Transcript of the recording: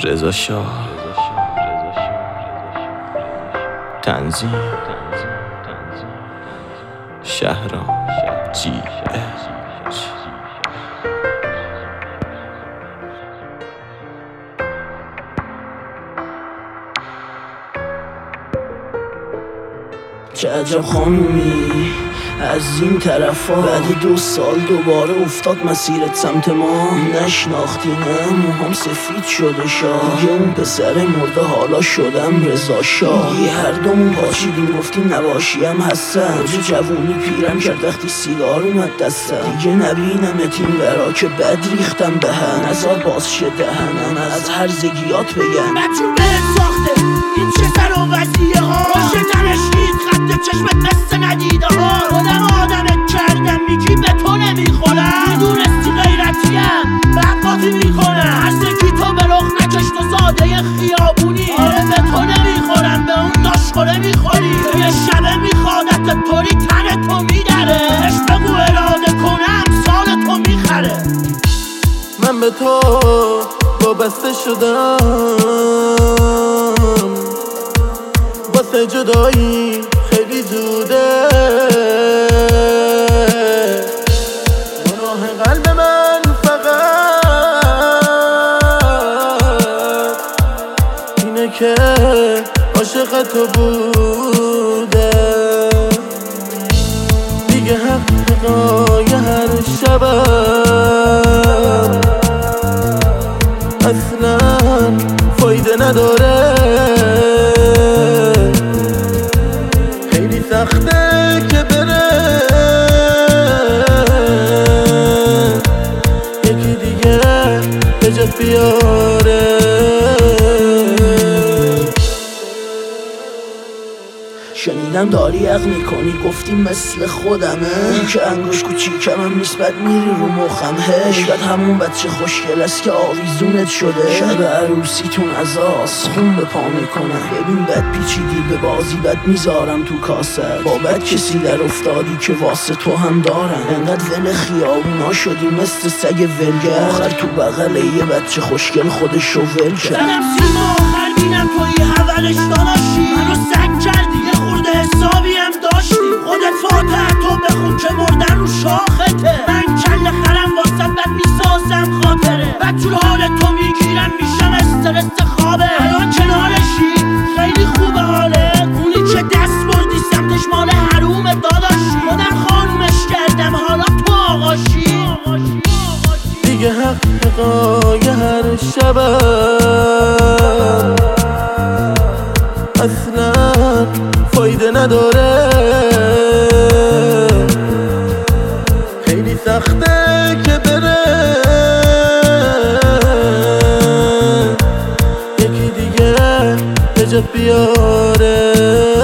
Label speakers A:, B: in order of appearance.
A: رضا شاه تنظیم شهرام جی
B: چه عجب خانومی از این طرفا بعد 2 سال دوباره افتاد مسیرت سمت ما. نشناختی نه موهام سفید شده شاه دیگه اون پسر مرده حالا شدم رضا شاه. هر دومون پاچیدیم گفتیم نباشیم هستم. روز جوونی پیرم کرد وقتی سیگار اومد دستم. دیگه نبینمت این برا که بد ریختم به هم. نزار باز شه دهنم از هرزگیات بگم.
C: مجبور بهت ساخته این چه سر و وضعیه ها. باشه تنشید خط چشمت مثل ندیده ها. خودم آدمت کردم میگی به تو نمیخورم. میدونستی غیرتیم بقاتی میکنم. هر سکی تو به رخ نکش تو ساده خیابونی. آره به تو نمیخورم به اون داشخوره میخوری. یه شبه میخوادت طوری تن تو میدره. اش بگو اراده کنم سال تو میخره.
D: من به تو وابسته شدم واسه جدایی خیلی زوده. گناه قلب من فقط اینه که عاشق تو بوده. دیگه حقیقای هر شبم اصلا فایده نداره. خیلی سخته که بره یکی دیگه به جات بیاره.
B: شنیدم داری عقل میکنی گفتیم مثل خودمه. این که انگوش کوچیکم هم نیست بد میری رو مخم. هشبت همون بچه خوشگل است که آویزونت شده. شب عروسیتون از آس خون به پا میکنم. ببین بد پیچیدی به بازی بد میذارم تو کاست. با بد کسی در افتادی که واسه تو هم دارم. انقدر ول خیابونا شدی مثل سگ ولگر. آخر تو بغل یه بچه خوشگل خودش رو ول کرد.
C: زدم سیم آخر بینم توی اولش داناشی. منو سگ کردی یه خورده حسابی هم داشتی. خودت فاتح تو بخون که مردن رو شاخته. من کل خرم واسه بد میسازم خاطره. بد جور حال تو میگیرم میشم استرس خوابه. الان کنارشی خیلی خوبه حاله. اونی که دست بردی سمتش مال حروم داداشی. خودم خانومش کردم حالا تو آقاشی.
D: دیگه حقیقای هر شبم اصلا فایده نداره. خیلی سخته که بره یکی دیگه به جات بیاره.